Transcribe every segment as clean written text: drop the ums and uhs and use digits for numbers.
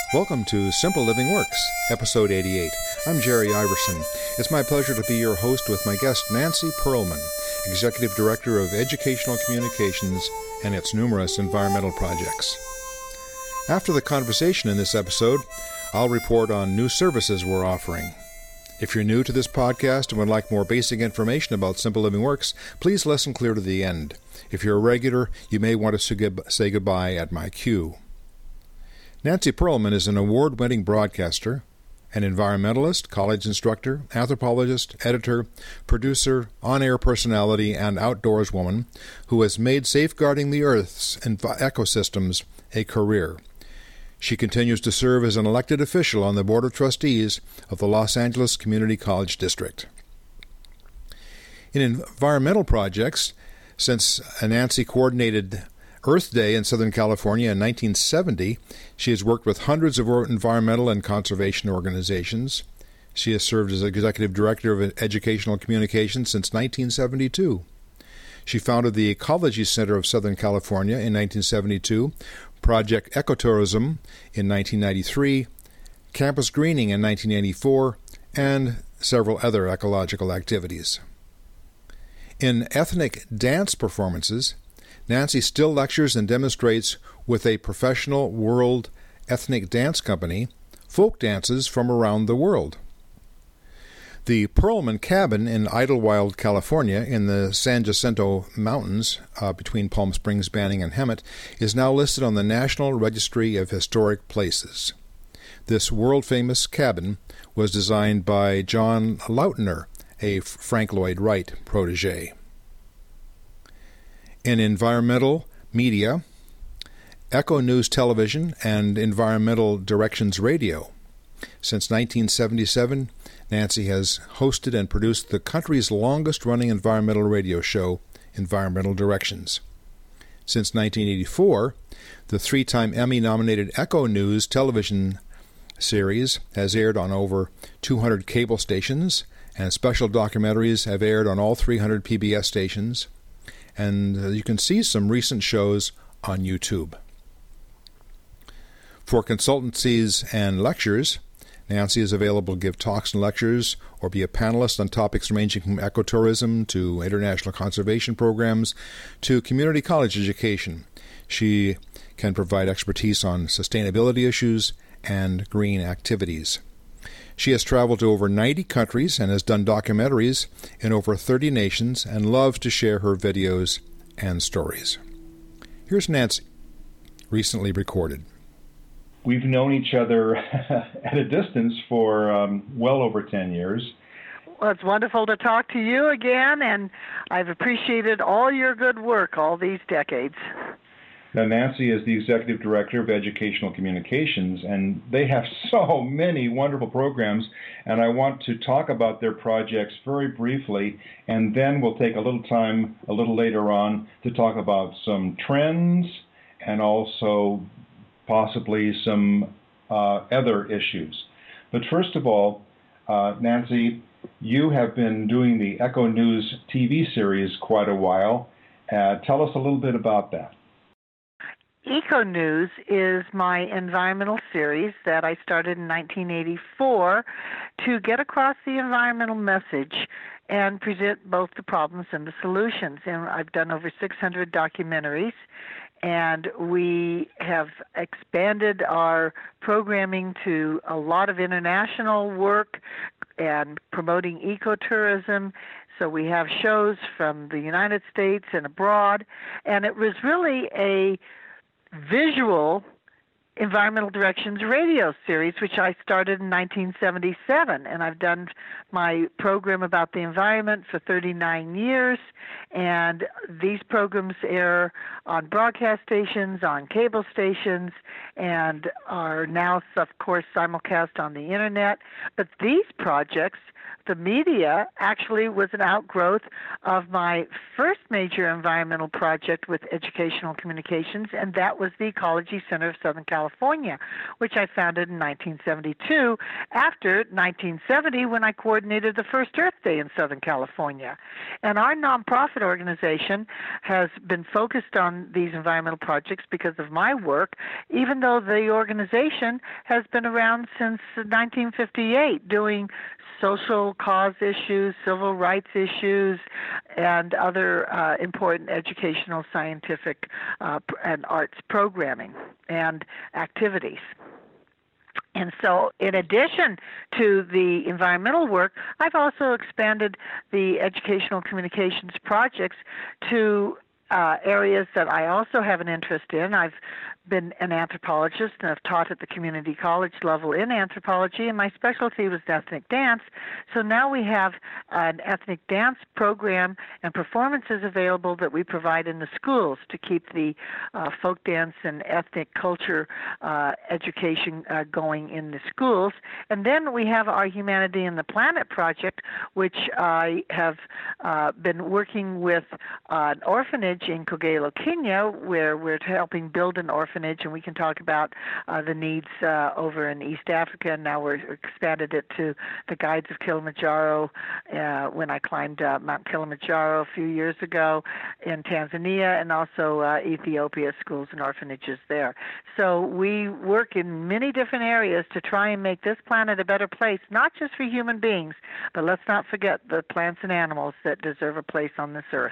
Welcome to Simple Living Works, Episode 88. I'm Jerry Iverson. It's my pleasure to be your host with my guest Nancy Pearlman, Executive Director of Educational Communications and its numerous environmental projects. After the conversation in this episode, I'll report on new services we're offering. If you're new to this podcast and would like more basic information about Simple Living Works, please listen clear to the end. If you're a regular, you may want to say goodbye at my cue. Nancy Pearlman is an award-winning broadcaster, an environmentalist, college instructor, anthropologist, editor, producer, on-air personality, and outdoors woman who has made safeguarding the Earth's ecosystems a career. She continues to serve as an elected official on the Board of Trustees of the Los Angeles Community College District. In environmental projects, since Nancy coordinated Earth Day in Southern California in 1970, she has worked with hundreds of environmental and conservation organizations. She has served as Executive Director of Educational Communications since 1972. She founded the Ecology Center of Southern California in 1972, Project Ecotourism in 1993, Campus Greening in 1984, and several other ecological activities. In ethnic dance performances, Nancy still lectures and demonstrates with a professional world ethnic dance company folk dances from around the world. The Pearlman Cabin in Idlewild, California, in the San Jacinto Mountains between Palm Springs, Banning, and Hemet, is now listed on the National Registry of Historic Places. This world-famous cabin was designed by John Lautner, a Frank Lloyd Wright protege. In environmental media, Echo News Television and Environmental Directions Radio. Since 1977, Nancy has hosted and produced the country's longest-running environmental radio show, Environmental Directions. Since 1984, the three-time Emmy-nominated Echo News television series has aired on over 200 cable stations, and special documentaries have aired on all 300 PBS stations. And you can see some recent shows on YouTube. For consultancies and lectures, Nancy is available to give talks and lectures or be a panelist on topics ranging from ecotourism to international conservation programs to community college education. She can provide expertise on sustainability issues and green activities. She has traveled to over 90 countries and has done documentaries in over 30 nations and loves to share her videos and stories. Here's Nancy, recently recorded. We've known each other at a distance for well over 10 years. Well, it's wonderful to talk to you again, and I've appreciated all your good work all these decades. Now, Nancy is the Executive Director of Educational Communications, and they have so many wonderful programs, and I want to talk about their projects very briefly, and then we'll take a little time a little later on to talk about some trends and also possibly some other issues. But first of all, Nancy, you have been doing the Echo News TV series quite a while. Tell us a little bit about that. Eco News is my environmental series that I started in 1984 to get across the environmental message and present both the problems and the solutions. And I've done over 600 documentaries, and we have expanded our programming to a lot of international work and promoting ecotourism. So we have shows from the United States and abroad, and it was really a visual Environmental Directions radio series, which I started in 1977, and I've done my program about the environment for 39 years, and these programs air on broadcast stations, on cable stations, and are now, of course, simulcast on the Internet. But these projects the media actually was an outgrowth of my first major environmental project with Educational Communications, and that was the Ecology Center of Southern California, which I founded in 1972 after 1970 when I coordinated the first Earth Day in Southern California. And our nonprofit organization has been focused on these environmental projects because of my work, even though the organization has been around since 1958 doing social cause issues, civil rights issues, and other important educational, scientific, and arts programming and activities. And so in addition to the environmental work, I've also expanded the educational communications projects to areas that I also have an interest in. I've been an anthropologist and I've taught at the community college level in anthropology, and my specialty was ethnic dance. So now we have an ethnic dance program and performances available that we provide in the schools to keep the folk dance and ethnic culture education going in the schools. And then we have our Humanity and the Planet project, which I have been working with an orphanage in Kogelo, Kenya, where we're helping build an orphanage, and we can talk about the needs over in East Africa. And now we're expanded it to the Guides of Kilimanjaro when I climbed Mount Kilimanjaro a few years ago in Tanzania, and also Ethiopia, schools and orphanages there. So we work in many different areas to try and make this planet a better place, not just for human beings, but let's not forget the plants and animals that deserve a place on this earth.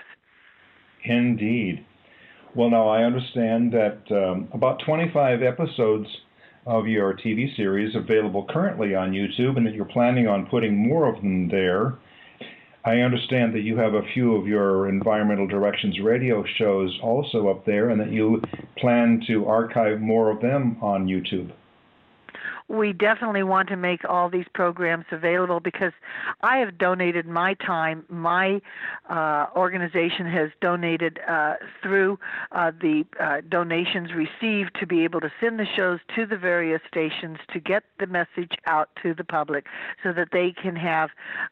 Indeed. Well, now I understand that about 25 episodes of your TV series available currently on YouTube, and that you're planning on putting more of them there. I understand that you have a few of your Environmental Directions radio shows also up there, and that you plan to archive more of them on YouTube. We definitely want to make all these programs available because I have donated my time. My organization has donated through the donations received to be able to send the shows to the various stations to get the message out to the public so that they can have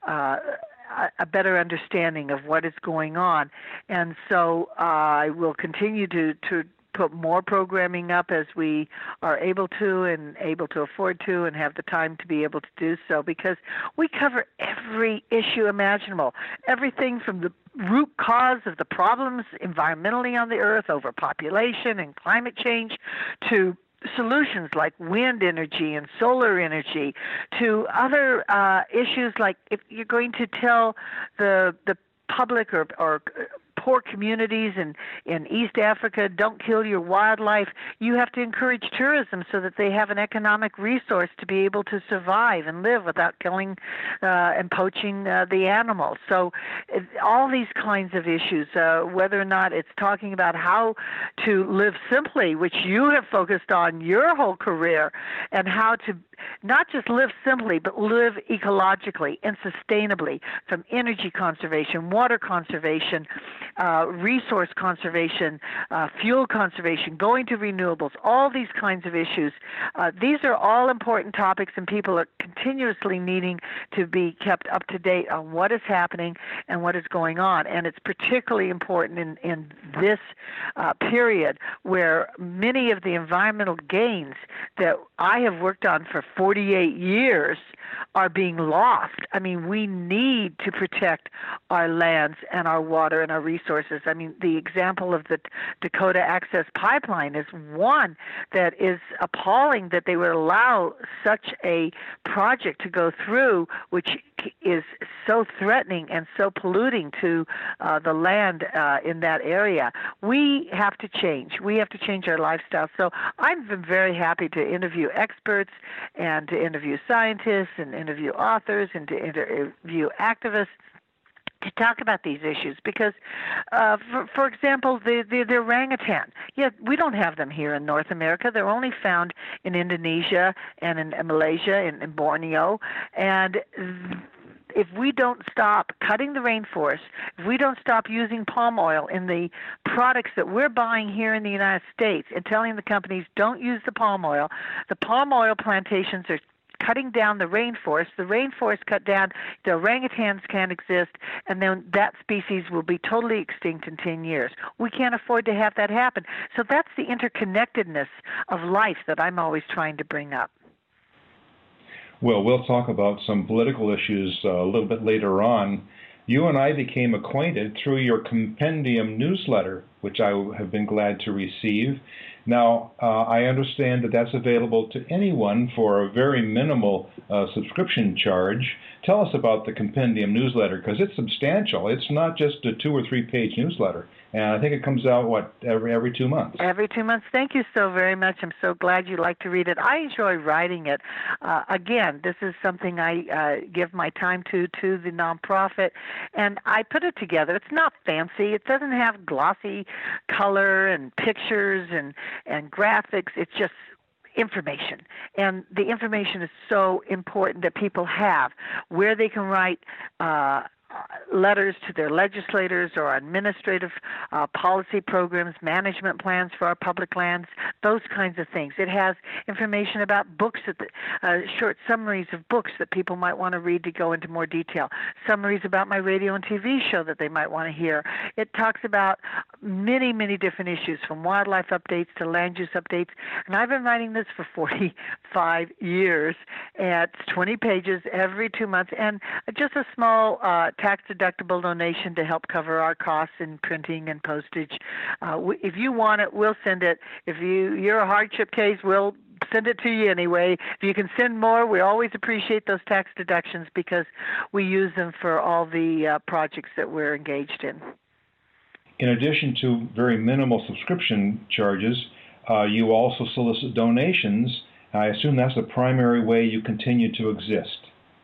a better understanding of what is going on. And so I will continue to put more programming up as we are able to and able to afford to and have the time to be able to do so, because we cover every issue imaginable, everything from the root cause of the problems environmentally on the earth, overpopulation and climate change, to solutions like wind energy and solar energy, to other issues like if you're going to tell the public or poor communities in East Africa, don't kill your wildlife, you have to encourage tourism so that they have an economic resource to be able to survive and live without killing and poaching the animals. So all these kinds of issues, whether or not it's talking about how to live simply, which you have focused on your whole career, and how to not just live simply, but live ecologically and sustainably, from energy conservation, water conservation, resource conservation, fuel conservation, going to renewables, all these kinds of issues. These are all important topics, and people are continuously needing to be kept up to date on what is happening and what is going on. And it's particularly important in this period where many of the environmental gains that I have worked on for 48 years are being lost. I mean, we need to protect our lands and our water and our resources. I mean, the example of the Dakota Access Pipeline is one that is appalling, that they would allow such a project to go through, which is so threatening and so polluting to the land in that area. We have to change. We have to change our lifestyle. So I've been very happy to interview experts and to interview scientists and interview authors and to interview activists to talk about these issues because, for example, the orangutan. Yeah, we don't have them here in North America. They're only found in Indonesia and in Malaysia, in Borneo. And if we don't stop cutting the rainforest, if we don't stop using palm oil in the products that we're buying here in the United States and telling the companies don't use the palm oil plantations are cutting down the rainforest cut down, the orangutans can't exist, and then that species will be totally extinct in 10 years. We can't afford to have that happen. So that's the interconnectedness of life that I'm always trying to bring up. Well, we'll talk about some political issues a little bit later on. You and I became acquainted through your compendium newsletter, which I have been glad to receive. Now, I understand that that's available to anyone for a very minimal subscription charge. Tell us about the compendium newsletter, because it's substantial. It's not just a 2 or 3 page newsletter. And I think it comes out, every 2 months? Every 2 months. Thank you so very much. I'm so glad you like to read it. I enjoy writing it. Again, this is something I give my time to the nonprofit, and I put it together. It's not fancy. It doesn't have glossy color and pictures and graphics. It's just information, and the information is so important that people have where they can write letters to their legislators or administrative policy programs, management plans for our public lands, those kinds of things. It has information about books, short summaries of books that people might want to read to go into more detail, summaries about my radio and TV show that they might want to hear. It talks about many, many different issues, from wildlife updates to land use updates, and I've been writing this for 45 years. It's 20 pages every 2 months, and just a small tax-deductible donation to help cover our costs in printing and postage. If you want it, we'll send it. If you're a hardship case, we'll send it to you anyway. If you can send more, we always appreciate those tax deductions because we use them for all the projects that we're engaged in. In addition to very minimal subscription charges, you also solicit donations. I assume that's the primary way you continue to exist.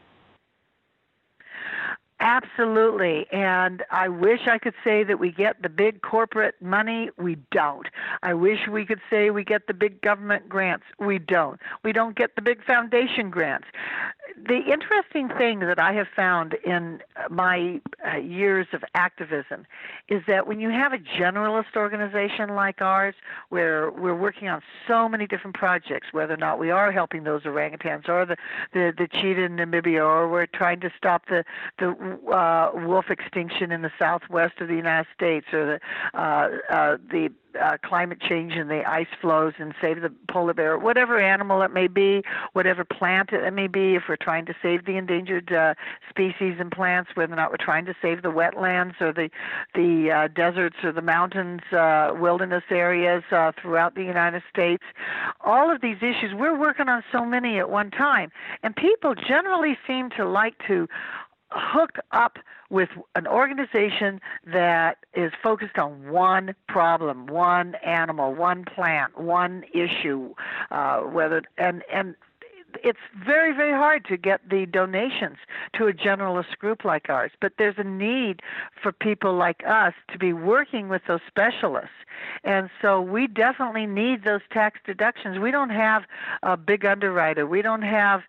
Absolutely, and I wish I could say that we get the big corporate money. We don't. I wish we could say we get the big government grants. We don't. We don't get the big foundation grants. The interesting thing that I have found in my years of activism is that when you have a generalist organization like ours, where we're working on so many different projects, whether or not we are helping those orangutans or the cheetah in Namibia, or we're trying to stop the wolf extinction in the southwest of the United States, or the climate change and the ice flows and save the polar bear, whatever animal it may be, whatever plant it may be, if we're trying to save the endangered species and plants, whether or not we're trying to save the wetlands or the deserts or the mountains, wilderness areas throughout the United States. All of these issues, we're working on so many at one time, and people generally seem to like to hook up with an organization that is focused on one problem, one animal, one plant, one issue, and it's very, very hard to get the donations to a generalist group like ours. But there's a need for people like us to be working with those specialists. And so we definitely need those tax deductions. We don't have a big underwriter. We don't have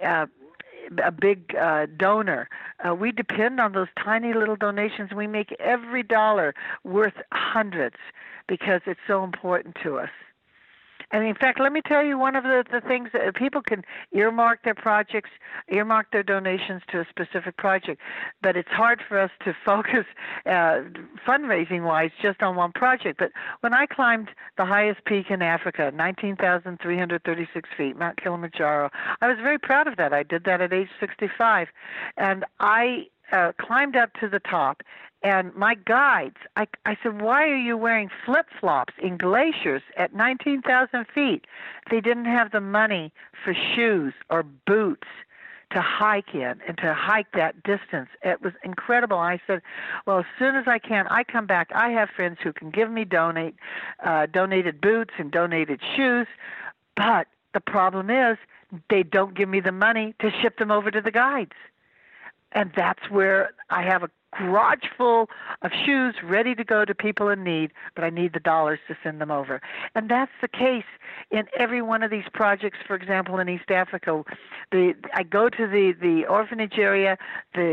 a big donor. We depend on those tiny little donations. We make every dollar worth hundreds because it's so important to us. And in fact, let me tell you one of the things that people can earmark their projects, earmark their donations to a specific project, but it's hard for us to focus fundraising-wise just on one project. But when I climbed the highest peak in Africa, 19,336 feet, Mount Kilimanjaro, I was very proud of that. I did that at age 65. And I climbed up to the top, and my guides, I said, why are you wearing flip-flops in glaciers at 19,000 feet? They didn't have the money for shoes or boots to hike in and to hike that distance. It was incredible. I said, well, as soon as I can, I come back. I have friends who can give me donated boots and donated shoes, but the problem is they don't give me the money to ship them over to the guides. And that's where I have a garage full of shoes ready to go to people in need, but I need the dollars to send them over. And that's the case in every one of these projects. For example, in East Africa, I go to the orphanage area, the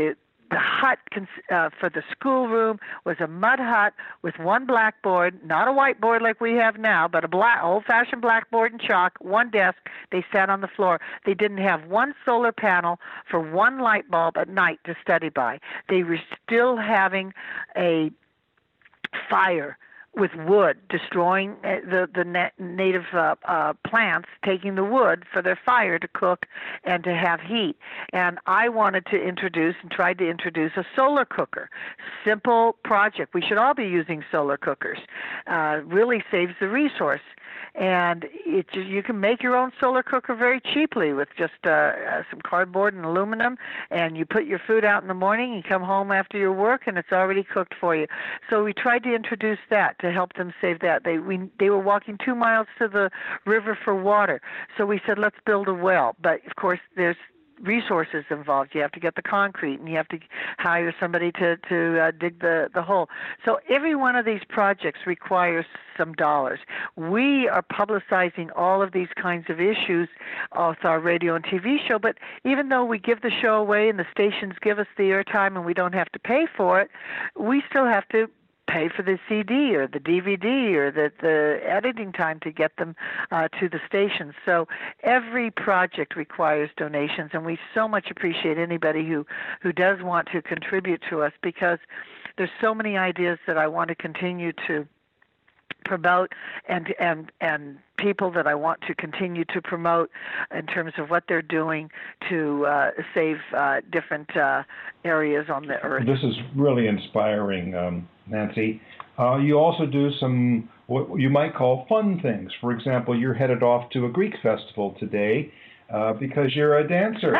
the hut for the schoolroom was a mud hut with one blackboard, not a whiteboard like we have now, but a old-fashioned blackboard and chalk, one desk. They sat on the floor. They didn't have one solar panel for one light bulb at night to study by. They were still having a fire with wood, destroying the native plants, taking the wood for their fire to cook and to have heat. And I wanted to introduce and tried to introduce a solar cooker. Simple project. We should all be using solar cookers. Really saves the resource. And you can make your own solar cooker very cheaply with just some cardboard and aluminum, and you put your food out in the morning, you come home after your work, and it's already cooked for you. So we tried to introduce that to help them save that. They were walking 2 miles to the river for water, so we said, let's build a well. But, of course, there's resources involved. You have to get the concrete, and you have to hire somebody to dig the hole. So every one of these projects requires some dollars. We are publicizing all of these kinds of issues with our radio and TV show, but even though we give the show away and the stations give us the airtime and we don't have to pay for it, we still have to pay for the CD or the DVD or the editing time to get them to the station. So every project requires donations, and we so much appreciate anybody who does want to contribute to us, because there's so many ideas that I want to continue to promote and people that I want to continue to promote in terms of what they're doing to save different areas on the earth. This is really inspiring, Nancy. You also do some what you might call fun things. For example, you're headed off to a Greek festival today because you're a dancer.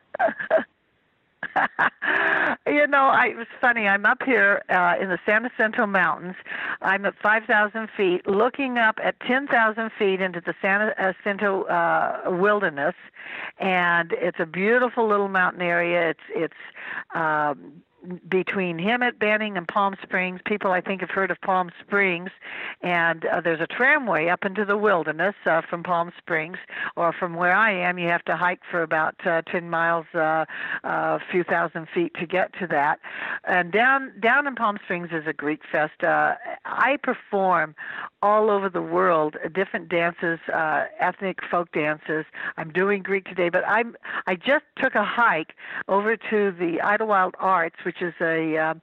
You know, it was funny. I'm up here in the San Jacinto Mountains. I'm at 5,000 feet, looking up at 10,000 feet into the San Jacinto wilderness, and it's a beautiful little mountain area. It's between Hemet, Banning, and Palm Springs. People, I think, have heard of Palm Springs, and there's a tramway up into the wilderness from Palm Springs, or from where I am, you have to hike for about 10 miles, a few thousand feet to get to that. And down in Palm Springs is a Greek fest. I perform all over the world different dances, ethnic folk dances. I'm doing Greek today, but I just took a hike over to the Idlewild Arts, which is a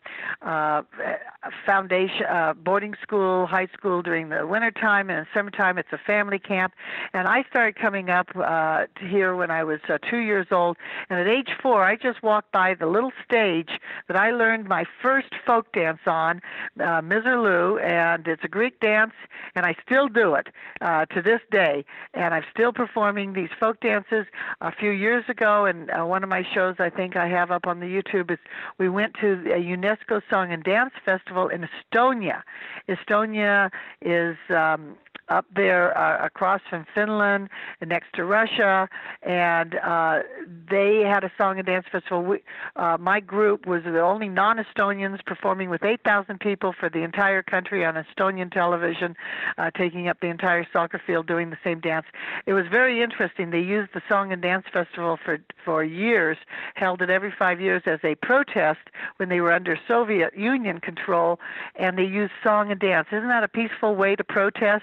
foundation boarding school, high school during the wintertime, and in summertime it's a family camp. And I started coming up to here when I was 2 years old, and at age 4 I just walked by the little stage that I learned my first folk dance on, Mizerlou, and it's a Greek dance, and I still do it to this day, and I'm still performing these folk dances. A few years ago, and one of my shows I think I have up on the YouTube is we went to a UNESCO Song and Dance Festival in Estonia. Estonia is up there across from Finland and next to Russia, and they had a song and dance festival. My group was the only non-Estonians performing with 8,000 people for the entire country on Estonian television, taking up the entire soccer field doing the same dance. It was very interesting. They used the Song and Dance Festival for years, held it every 5 years as a protest when they were under Soviet Union control, and they used song and dance. Isn't that a peaceful way to protest?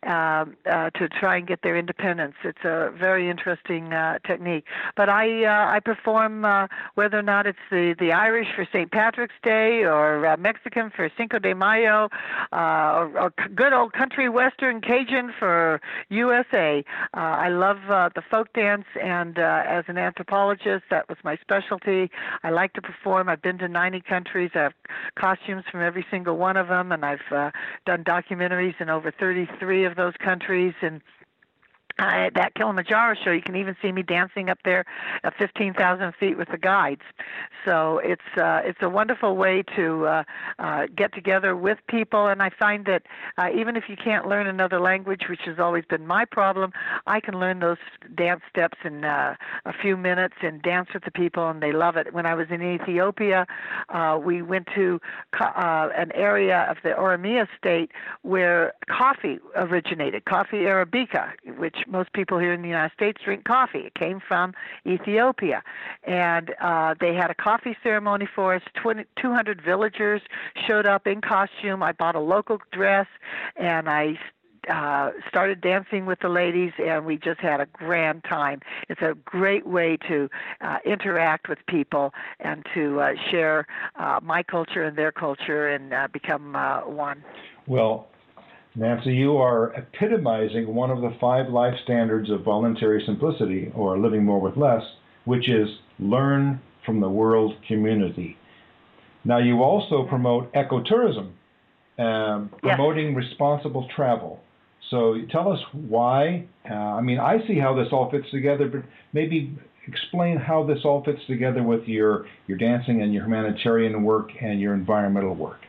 To try and get their independence. It's a very interesting technique. But I perform whether or not it's the Irish for St. Patrick's Day or Mexican for Cinco de Mayo or good old country western Cajun for USA. I love the folk dance, and as an anthropologist, that was my specialty. I like to perform. I've been to 90 countries. I have costumes from every single one of them, and I've done documentaries in over 33 of those countries, and that Kilimanjaro show, you can even see me dancing up there at 15,000 feet with the guides. So it's a wonderful way to get together with people, and I find that even if you can't learn another language, which has always been my problem, I can learn those dance steps in a few minutes and dance with the people, and they love it. When I was in Ethiopia, we went to an area of the Oromia state where coffee originated, coffee Arabica, which most people here in the United States drink coffee. It came from Ethiopia. And they had a coffee ceremony for us. 200 villagers showed up in costume. I bought a local dress, and I started dancing with the ladies, and we just had a grand time. It's a great way to interact with people and to share my culture and their culture and become one. Well, Nancy, you are epitomizing one of the 5 life standards of voluntary simplicity, or living more with less, which is learn from the world community. Now, you also promote ecotourism, promoting responsible travel. So tell us why. I see how this all fits together, but maybe explain how this all fits together with your dancing and your humanitarian work and your environmental work.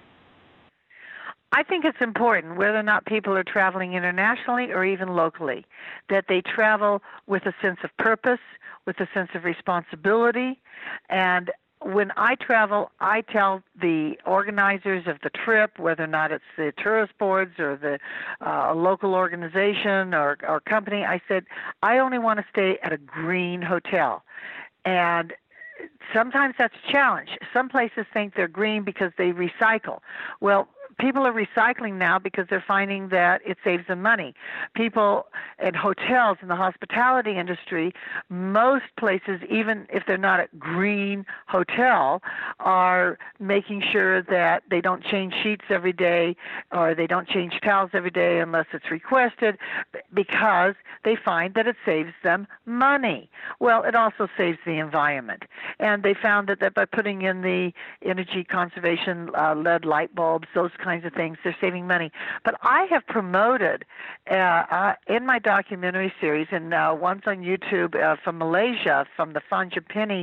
I think it's important, whether or not people are traveling internationally or even locally, that they travel with a sense of purpose, with a sense of responsibility. And when I travel, I tell the organizers of the trip, whether or not it's the tourist boards or the local organization or company, I said, I only want to stay at a green hotel. And sometimes that's a challenge. Some places think they're green because they recycle. Well, people are recycling now because they're finding that it saves them money. People at hotels in the hospitality industry, most places, even if they're not a green hotel, are making sure that they don't change sheets every day or they don't change towels every day unless it's requested, because they find that it saves them money. Well, it also saves the environment. And they found that by putting in the energy conservation LED light bulbs, those kinds of things, they're saving money. But I have promoted in my documentary series, and one's on YouTube from Malaysia, from the Fanjapini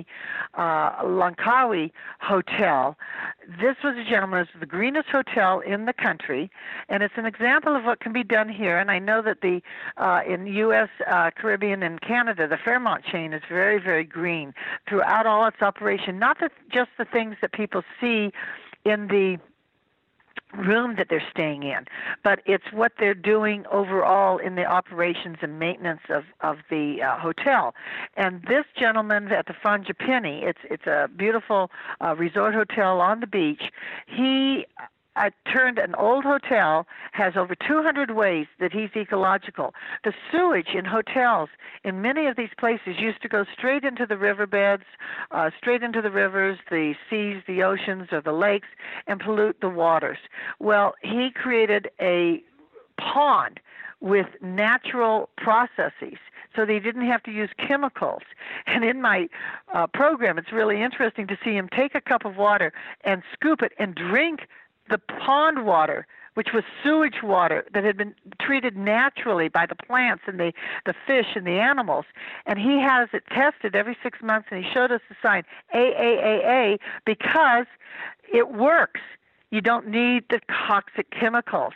Langkawi Hotel. This was a gentleman, it's the greenest hotel in the country, and it's an example of what can be done here. And I know that the in U.S., Caribbean, and Canada, the Fairmont chain is very, very green throughout all its operation. Not just the things that people see in the room that they're staying in, but it's what they're doing overall in the operations and maintenance of the hotel. And this gentleman at the Fanjapini, it's a beautiful resort hotel on the beach. He turned an old hotel, has over 200 ways that he's ecological. The sewage in hotels in many of these places used to go straight into the riverbeds, straight into the rivers, the seas, the oceans, or the lakes, and pollute the waters. Well, he created a pond with natural processes, so they didn't have to use chemicals. And in my program, it's really interesting to see him take a cup of water and scoop it and drink the pond water, which was sewage water that had been treated naturally by the plants and the fish and the animals. And he has it tested every 6 months, and he showed us the sign, AAAA, because it works. You don't need the toxic chemicals.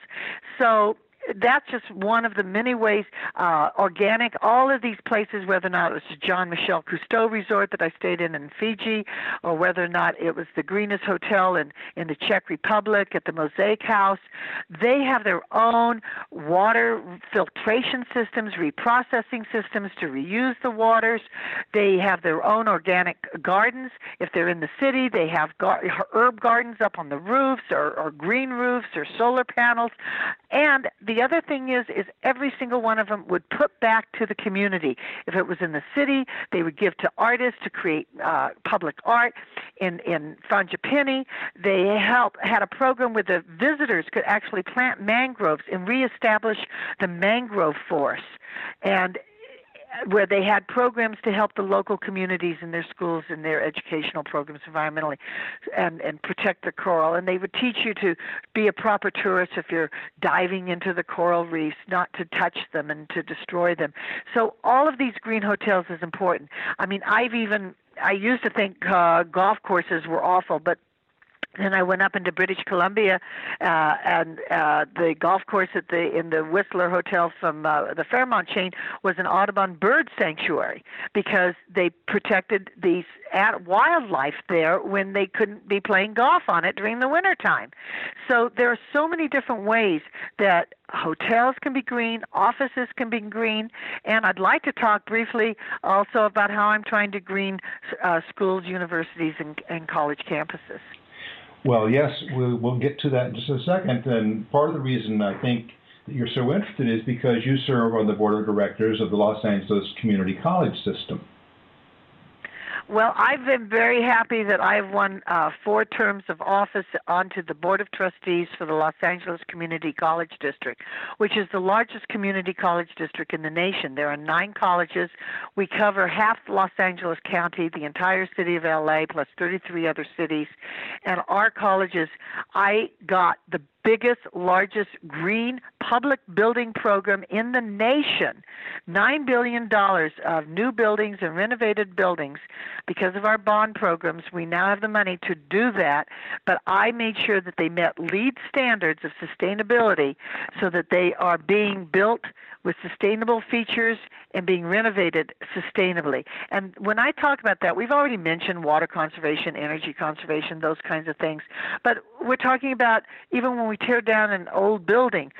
So that's just one of the many ways, organic, all of these places, whether or not it was the Jean Michel Cousteau Resort that I stayed in Fiji, or whether or not it was the greenest hotel in the Czech Republic at the Mosaic House, they have their own water filtration systems, reprocessing systems to reuse the waters. They have their own organic gardens. If they're in the city, they have herb gardens up on the roofs or green roofs or solar panels. And the other thing is every single one of them would put back to the community. If it was in the city, they would give to artists to create public art. In Fanjapini, they had a program where the visitors could actually plant mangroves and reestablish the mangrove forest, and where they had programs to help the local communities in their schools and their educational programs environmentally and protect the coral. And they would teach you to be a proper tourist if you're diving into the coral reefs, not to touch them and to destroy them. So all of these green hotels is important. I mean, I used to think golf courses were awful, but then I went up into British Columbia, and the golf course in the Whistler Hotel from the Fairmont chain was an Audubon bird sanctuary, because they protected these wildlife there when they couldn't be playing golf on it during the wintertime. So there are so many different ways that hotels can be green, offices can be green, and I'd like to talk briefly also about how I'm trying to green schools, universities, and college campuses. Well, yes, we'll get to that in just a second. And part of the reason I think that you're so interested is because you serve on the board of directors of the Los Angeles Community College System. Well, I've been very happy that I've won 4 terms of office onto the Board of Trustees for the Los Angeles Community College District, which is the largest community college district in the nation. There are 9 colleges. We cover half Los Angeles County, the entire city of LA, plus 33 other cities. And our colleges, I got the biggest, largest green public building program in the nation. $9 billion of new buildings and renovated buildings. Because of our bond programs, we now have the money to do that, but I made sure that they met LEED standards of sustainability so that they are being built with sustainable features and being renovated sustainably. And when I talk about that, we've already mentioned water conservation, energy conservation, those kinds of things. But we're talking about even when we tear down an old building,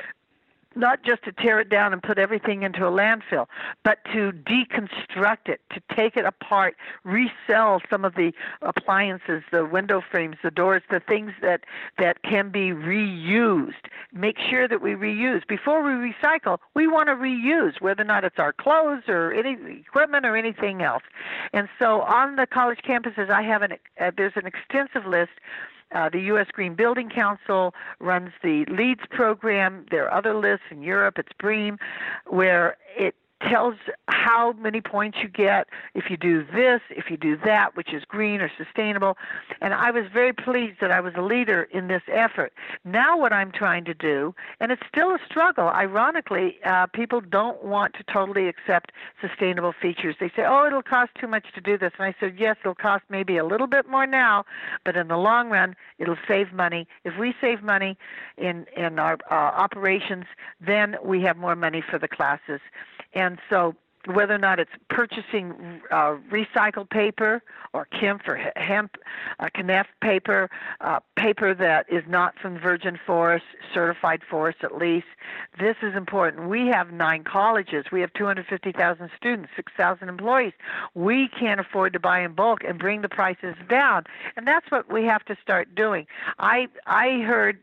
not just to tear it down and put everything into a landfill, but to deconstruct it, to take it apart, resell some of the appliances, the window frames, the doors, the things that can be reused. Make sure that we reuse. Before we recycle, we want to reuse, whether or not it's our clothes or any equipment or anything else. And so on the college campuses, I have there's an extensive list. The U.S. Green Building Council runs the LEEDS program. There are other lists in Europe. It's BREEAM, where it tells how many points you get if you do this, if you do that, which is green or sustainable. And I was very pleased that I was a leader in this effort. Now what I'm trying to do, and it's still a struggle, ironically, people don't want to totally accept sustainable features. They say, oh, it'll cost too much to do this. And I said, yes, it'll cost maybe a little bit more now, but in the long run, it'll save money. If we save money in our operations, then we have more money for the classes. And so whether or not it's purchasing recycled paper or KEMF or hemp, KNEF paper, paper that is not from virgin forest, certified forest at least, this is important. We have 9 colleges. We have 250,000 students, 6,000 employees. We can't afford to buy in bulk and bring the prices down. And that's what we have to start doing. I heard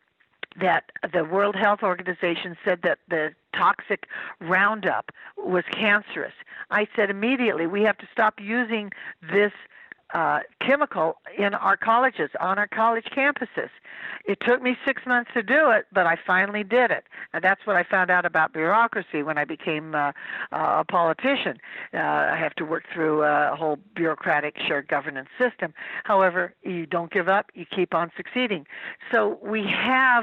that the World Health Organization said that the toxic Roundup was cancerous. I said immediately we have to stop using this chemical in our colleges, on our college campuses. It took me 6 months to do it, but I finally did it. And that's what I found out about bureaucracy when I became a politician. I have to work through a whole bureaucratic shared governance system. However, you don't give up, you keep on succeeding. So we have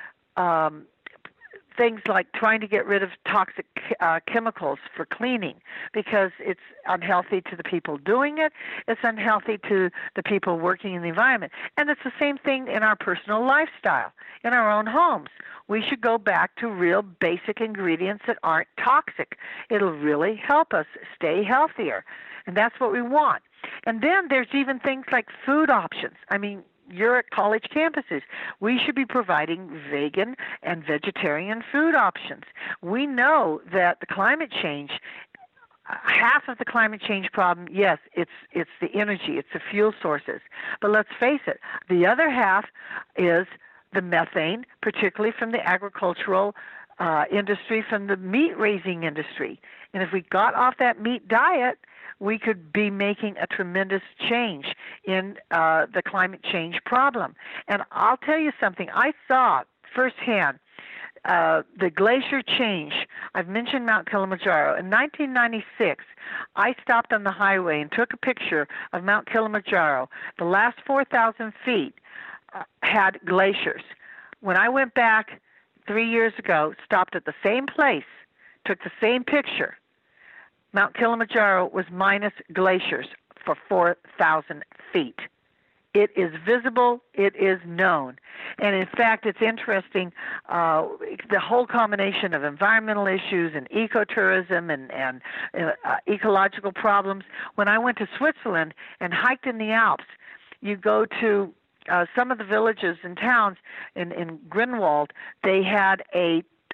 things like trying to get rid of toxic chemicals for cleaning because it's unhealthy to the people doing it. It's unhealthy to the people working in the environment. And it's the same thing in our personal lifestyle, in our own homes. We should go back to real basic ingredients that aren't toxic. It'll really help us stay healthier. And that's what we want. And then there's even things like food options. I mean, you're at college campuses. We should be providing vegan and vegetarian food options. We know that the climate change, half of the climate change problem, yes, it's the energy, it's the fuel sources. But let's face it, the other half is the methane, particularly from the agricultural industry, from the meat-raising industry. And if we got off that meat diet, we could be making a tremendous change in the climate change problem. And I'll tell you something. I saw firsthand the glacier change. I've mentioned Mount Kilimanjaro. In 1996, I stopped on the highway and took a picture of Mount Kilimanjaro. The last 4,000 feet had glaciers. When I went back 3 years ago, stopped at the same place, took the same picture, Mount Kilimanjaro was minus glaciers for 4,000 feet. It is visible. It is known. And in fact, it's interesting, the whole combination of environmental issues and ecotourism and ecological problems. When I went to Switzerland and hiked in the Alps, you go to some of the villages and towns in Grindelwald, they had a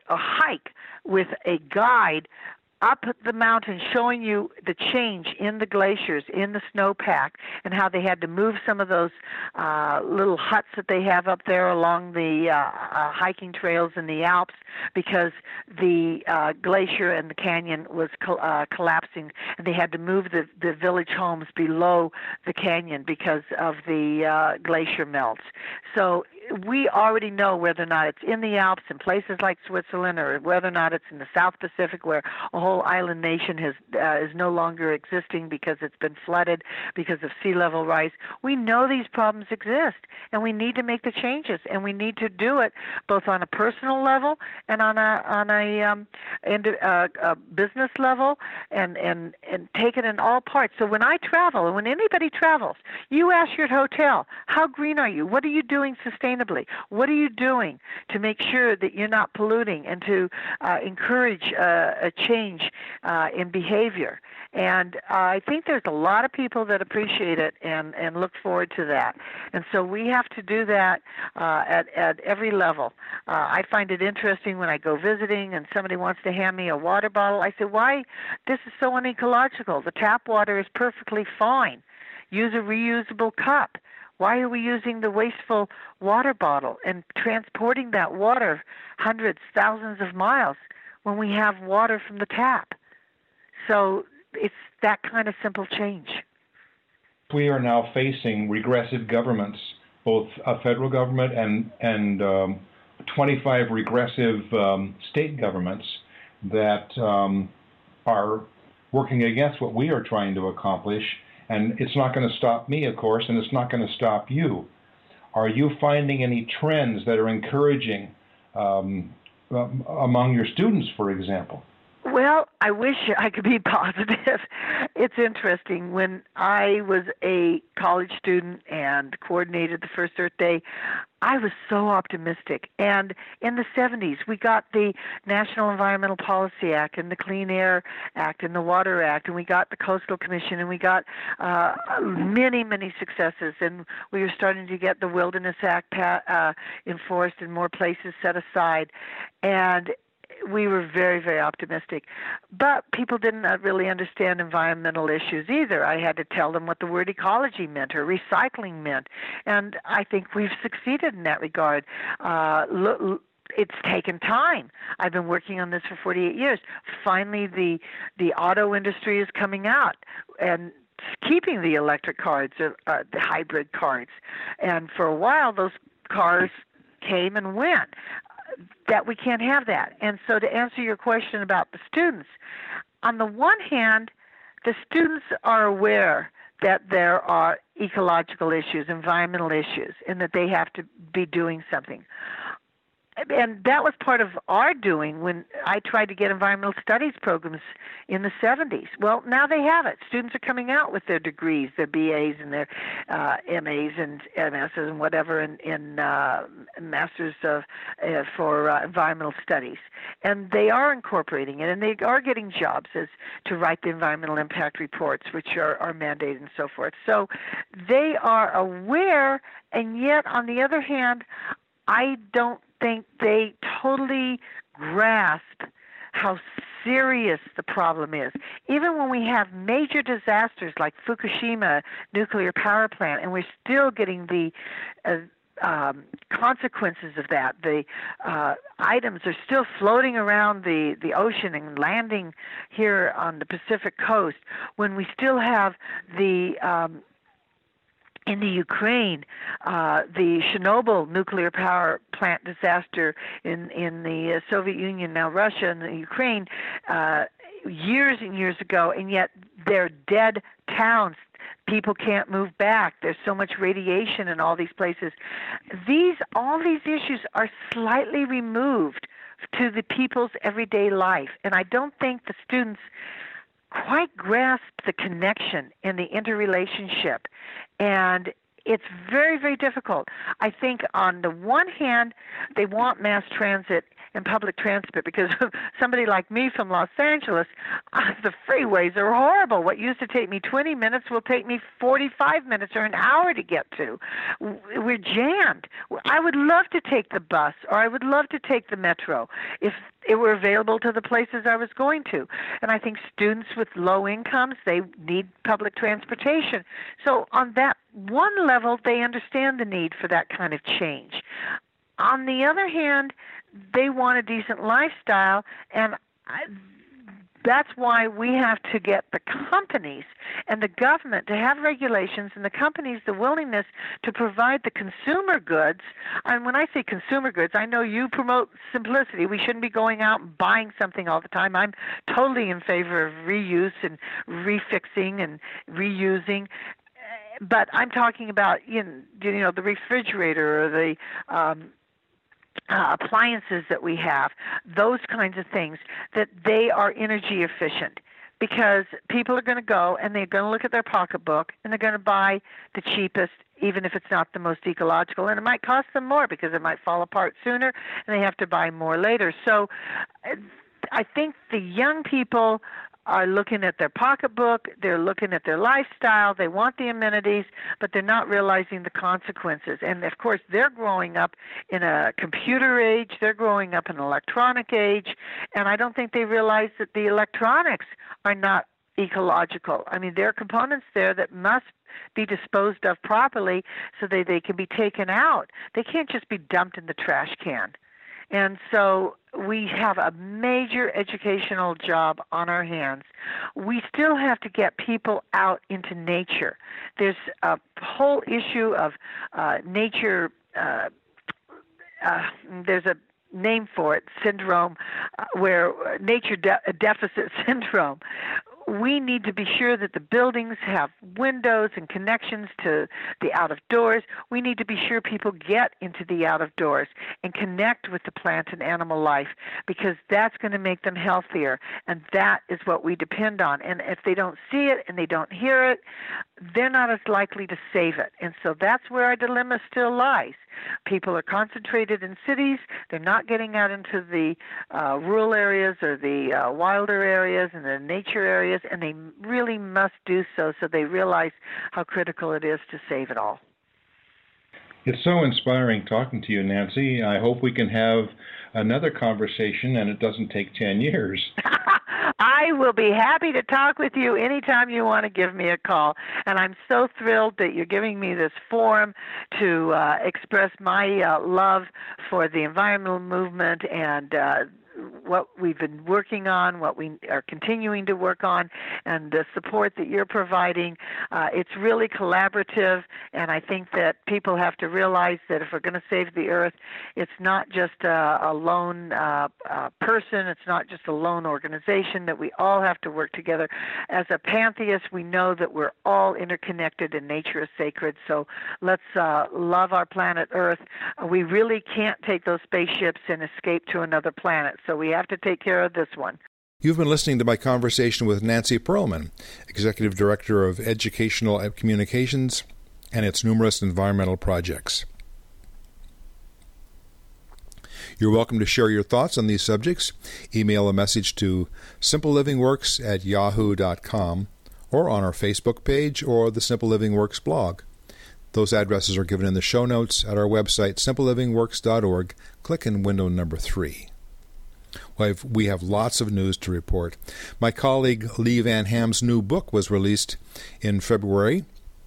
a hike with a guide up the mountain showing you the change in the glaciers, in the snowpack, and how they had to move some of those little huts that they have up there along the hiking trails in the Alps because the glacier and the canyon was collapsing, and they had to move the village homes below the canyon because of the glacier melts. So we already know whether or not it's in the Alps in places like Switzerland, or whether or not it's in the South Pacific where a whole island nation is no longer existing because it's been flooded because of sea level rise. We know these problems exist, and we need to make the changes, and we need to do it both on a personal level and on a business level, and take it in all parts. So when I travel, and when anybody travels, you ask your hotel, how green are you? What are you doing sustainably? What are you doing to make sure that you're not polluting and to encourage a change in behavior? And I think there's a lot of people that appreciate it and look forward to that. And so we have to do that at every level. I find it interesting when I go visiting and somebody wants to hand me a water bottle. I say, why? This is so unecological. The tap water is perfectly fine. Use a reusable cup. Why are we using the wasteful water bottle and transporting that water hundreds, thousands of miles when we have water from the tap? So it's that kind of simple change. We are now facing regressive governments, both a federal government and 25 regressive state governments that are working against what we are trying to accomplish. And it's not going to stop me, of course, and it's not going to stop you. Are you finding any trends that are encouraging among your students, for example? Well, I wish I could be positive. It's interesting. When I was a college student and coordinated the First Earth Day, I was so optimistic. And in the 70s, we got the National Environmental Policy Act and the Clean Air Act and the Water Act, and we got the Coastal Commission, and we got many, many successes. And we were starting to get the Wilderness Act enforced and more places set aside. And we were very, very optimistic. But people didn't really understand environmental issues either. I had to tell them what the word ecology meant or recycling meant. And I think we've succeeded in that regard. It's taken time. I've been working on this for 48 years. Finally, the auto industry is coming out and keeping the electric cars, the hybrid cars. And for a while, those cars came and went. That we can't have that. And so to answer your question about the students, on the one hand, the students are aware that there are ecological issues, environmental issues, and that they have to be doing something. And that was part of our doing when I tried to get environmental studies programs in the 70s. Well, now they have it. Students are coming out with their degrees, their BAs and their MAs and MSs and whatever in Masters for Environmental Studies. And they are incorporating it, and they are getting jobs to write the environmental impact reports, which are mandated and so forth. So they are aware, and yet, on the other hand, I don't think they totally grasp how serious the problem is. Even when we have major disasters like Fukushima nuclear power plant, and we're still getting the consequences of that. The items are still floating around the ocean and landing here on the Pacific coast, when we still have in the Ukraine, the Chernobyl nuclear power plant disaster in the Soviet Union, now Russia and the Ukraine, years and years ago, and yet they're dead towns. People can't move back. There's so much radiation in all these places. All these issues are slightly removed to the people's everyday life, and I don't think the students quite grasp the connection and the interrelationship. And it's very, very difficult. I think on the one hand, they want mass transit in public transport, because somebody like me from Los Angeles, the freeways are horrible. What used to take me 20 minutes will take me 45 minutes or an hour to get to. We're jammed. I would love to take the bus, or I would love to take the metro if it were available to the places I was going to. And I think students with low incomes, they need public transportation. So on that one level, they understand the need for that kind of change. On the other hand, they want a decent lifestyle, and that's why we have to get the companies and the government to have regulations, and the companies the willingness to provide the consumer goods. And when I say consumer goods, I know you promote simplicity. We shouldn't be going out and buying something all the time. I'm totally in favor of reuse and refixing and reusing. But I'm talking about, the refrigerator or the appliances that we have, those kinds of things, that they are energy efficient, because people are going to go and they're going to look at their pocketbook and they're going to buy the cheapest, even if it's not the most ecological, and it might cost them more because it might fall apart sooner and they have to buy more later. So I think the young people are looking at their pocketbook, they're looking at their lifestyle, they want the amenities, but they're not realizing the consequences. And, of course, they're growing up in a computer age, they're growing up in an electronic age, and I don't think they realize that the electronics are not ecological. I mean, there are components there that must be disposed of properly so that they can be taken out. They can't just be dumped in the trash can. And so we have a major educational job on our hands. We still have to get people out into nature. There's a whole issue of nature, there's a name for it, syndrome, where nature deficit syndrome. We need to be sure that the buildings have windows and connections to the out of doors. We need to be sure people get into the out of doors and connect with the plant and animal life, because that's going to make them healthier, and that is what we depend on. And if they don't see it and they don't hear it, they're not as likely to save it. And so that's where our dilemma still lies. People are concentrated in cities. They're not getting out into the rural areas or the wilder areas and the nature areas, and they really must do so they realize how critical it is to save it all. It's so inspiring talking to you, Nancy. I hope we can have another conversation and it doesn't take 10 years. I will be happy to talk with you anytime you want to give me a call. And I'm so thrilled that you're giving me this forum to express my love for the environmental movement and what we've been working on, what we are continuing to work on, and the support that you're providing. It's really collaborative, and I think that people have to realize that if we're going to save the earth, it's not just a lone person, it's not just a lone organization, that we all have to work together. As a pantheist, we know that we're all interconnected and nature is sacred, so let's love our planet Earth. We really can't take those spaceships and escape to another planet. So we have to take care of this one. You've been listening to my conversation with Nancy Pearlman, Executive Director of Educational Communications and its numerous environmental projects. You're welcome to share your thoughts on these subjects. Email a message to simplelivingworks@yahoo.com or on our Facebook page or the Simple Living Works blog. Those addresses are given in the show notes at our website, simplelivingworks.org. Click in window number 3. We have lots of news to report. My colleague Lee Van Ham's new book was released in February.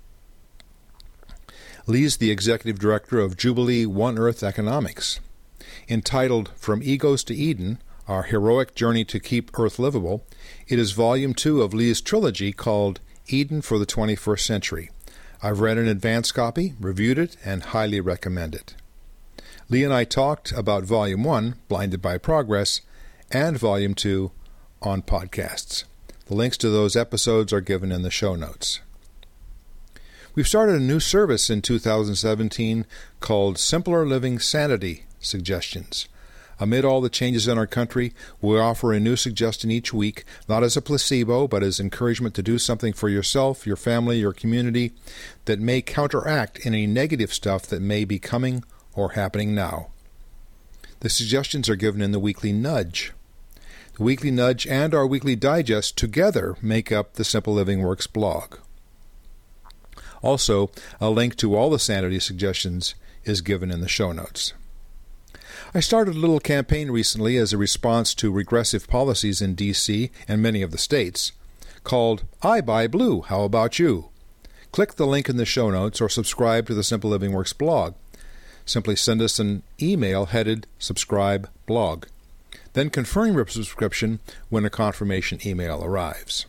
Lee's the executive director of Jubilee One Earth Economics. Entitled From Egos to Eden, Our Heroic Journey to Keep Earth Livable, it is volume 2 of Lee's trilogy called Eden for the 21st Century. I've read an advance copy, reviewed it, and highly recommend it. Lee and I talked about Volume 1, Blinded by Progress, and Volume 2 on podcasts. The links to those episodes are given in the show notes. We've started a new service in 2017 called Simpler Living Sanity Suggestions. Amid all the changes in our country, we offer a new suggestion each week, not as a placebo, but as encouragement to do something for yourself, your family, your community, that may counteract any negative stuff that may be coming or happening now. The suggestions are given in the Weekly Nudge. The Weekly Nudge and our Weekly Digest together make up the Simple Living Works blog. Also, a link to all the sanity suggestions is given in the show notes. I started a little campaign recently as a response to regressive policies in D.C. and many of the states called I Buy Blue, How About You? Click the link in the show notes or subscribe to the Simple Living Works blog. Simply send us an email headed Subscribe Blog. Then confirm your subscription when a confirmation email arrives.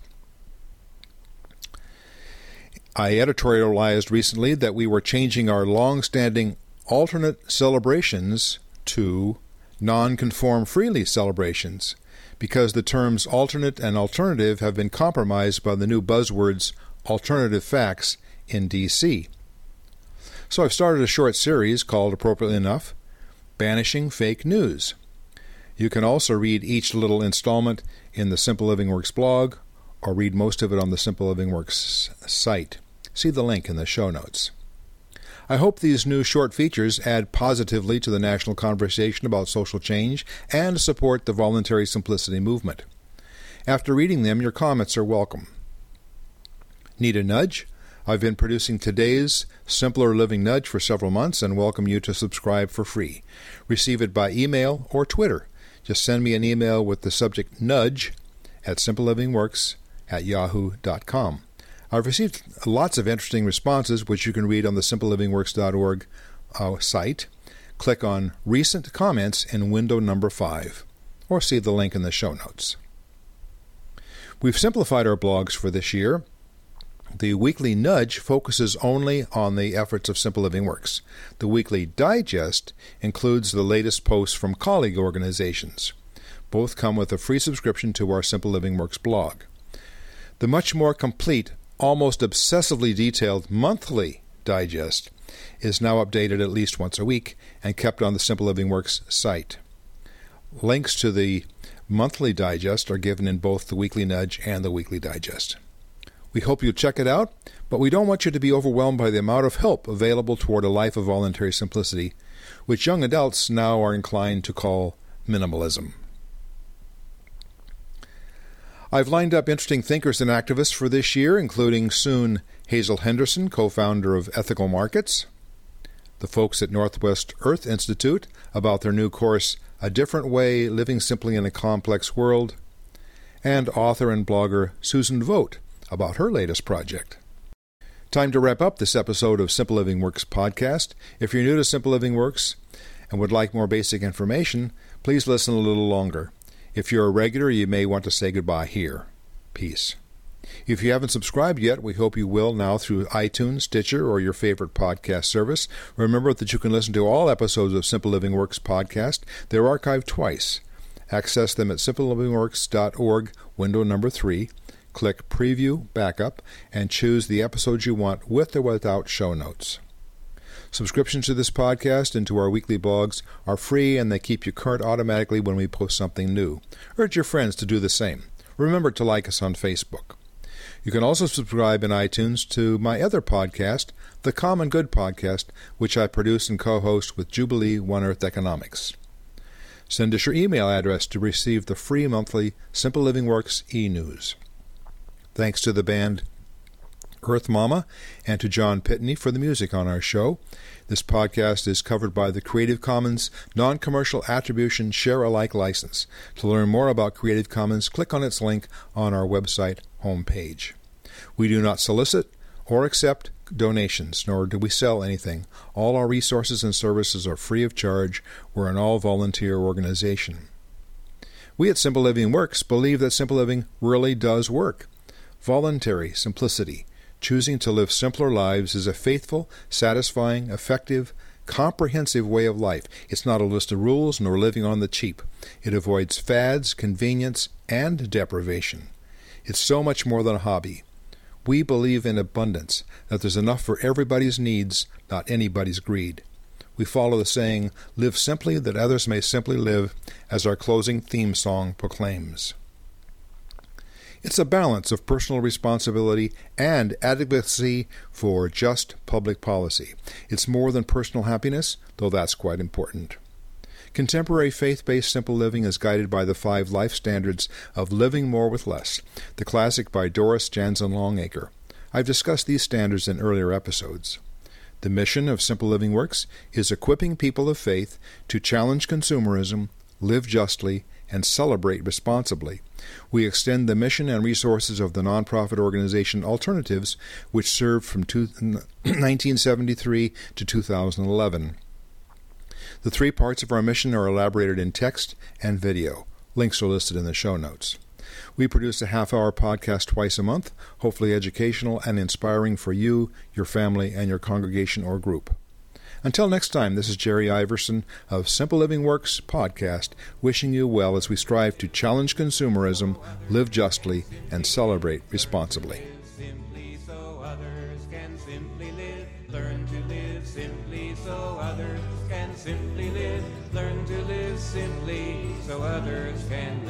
I editorialized recently that we were changing our long-standing alternate celebrations to non-conform freely celebrations because the terms alternate and alternative have been compromised by the new buzzwords alternative facts in D.C. So I've started a short series called, appropriately enough, Banishing Fake News. You can also read each little installment in the Simple Living Works blog or read most of it on the Simple Living Works site. See the link in the show notes. I hope these new short features add positively to the national conversation about social change and support the voluntary simplicity movement. After reading them, your comments are welcome. Need a nudge? I've been producing today's Simpler Living Nudge for several months and welcome you to subscribe for free. Receive it by email or Twitter. Just send me an email with the subject nudge at simplelivingworks@yahoo.com. I've received lots of interesting responses, which you can read on the simplelivingworks.org site. Click on Recent Comments in window number 5, or see the link in the show notes. We've simplified our blogs for this year. The Weekly Nudge focuses only on the efforts of Simple Living Works. The Weekly Digest includes the latest posts from colleague organizations. Both come with a free subscription to our Simple Living Works blog. The much more complete, almost obsessively detailed monthly digest is now updated at least once a week and kept on the Simple Living Works site. Links to the monthly digest are given in both the Weekly Nudge and the Weekly Digest. We hope you'll check it out, but we don't want you to be overwhelmed by the amount of help available toward a life of voluntary simplicity, which young adults now are inclined to call minimalism. I've lined up interesting thinkers and activists for this year, including soon Hazel Henderson, co-founder of Ethical Markets, the folks at Northwest Earth Institute about their new course, A Different Way, Living Simply in a Complex World, and author and blogger Susan Vogt about her latest project. Time to wrap up this episode of Simple Living Works podcast. If you're new to Simple Living Works and would like more basic information, please listen a little longer. If you're a regular, you may want to say goodbye here. Peace. If you haven't subscribed yet, we hope you will now through iTunes, Stitcher, or your favorite podcast service. Remember that you can listen to all episodes of Simple Living Works podcast. They're archived twice. Access them at simplelivingworks.org, window number 3. Click Preview Backup and choose the episodes you want with or without show notes. Subscriptions to this podcast and to our weekly blogs are free and they keep you current automatically when we post something new. Urge your friends to do the same. Remember to like us on Facebook. You can also subscribe in iTunes to my other podcast, The Common Good Podcast, which I produce and co-host with Jubilee One Earth Economics. Send us your email address to receive the free monthly Simple Living Works e-news. Thanks to the band Earth Mama and to John Pitney for the music on our show. This podcast is covered by the Creative Commons Non-Commercial Attribution Share-alike license. To learn more about Creative Commons, click on its link on our website homepage. We do not solicit or accept donations, nor do we sell anything. All our resources and services are free of charge. We're an all-volunteer organization. We at Simple Living Works believe that simple living really does work. Voluntary simplicity. Choosing to live simpler lives is a faithful, satisfying, effective, comprehensive way of life. It's not a list of rules nor living on the cheap. It avoids fads, convenience, and deprivation. It's so much more than a hobby. We believe in abundance, that there's enough for everybody's needs, not anybody's greed. We follow the saying, live simply that others may simply live, as our closing theme song proclaims. It's a balance of personal responsibility and advocacy for just public policy. It's more than personal happiness, though that's quite important. Contemporary faith-based simple living is guided by the 5 life standards of living more with less, the classic by Doris Jansen Longacre. I've discussed these standards in earlier episodes. The mission of Simple Living Works is equipping people of faith to challenge consumerism, live justly, and celebrate responsibly. We extend the mission and resources of the nonprofit organization Alternatives, which served from 1973 to 2011. The 3 parts of our mission are elaborated in text and video. Links are listed in the show notes. We produce a half-hour podcast twice a month, hopefully educational and inspiring for you, your family, and your congregation or group. Until next time, this is Jerry Iverson of Simple Living Works podcast, wishing you well as we strive to challenge consumerism, live justly, and celebrate responsibly. Simply so others can simply live. Learn to live simply so others can simply live. Learn to live simply so others can